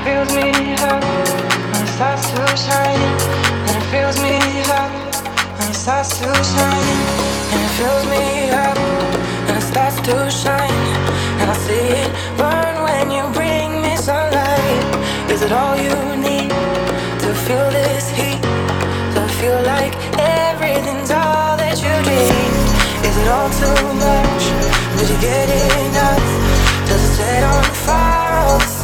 fills me up when it starts to shine. And it fills me up when it starts to shine. And it fills me up when it starts to shine. And I see it burn when you bring me sunlight. Is it all you need to feel this heat? To feel like everything's all that you dream? Is it all too much? Did you get enough? Does it set on fire all the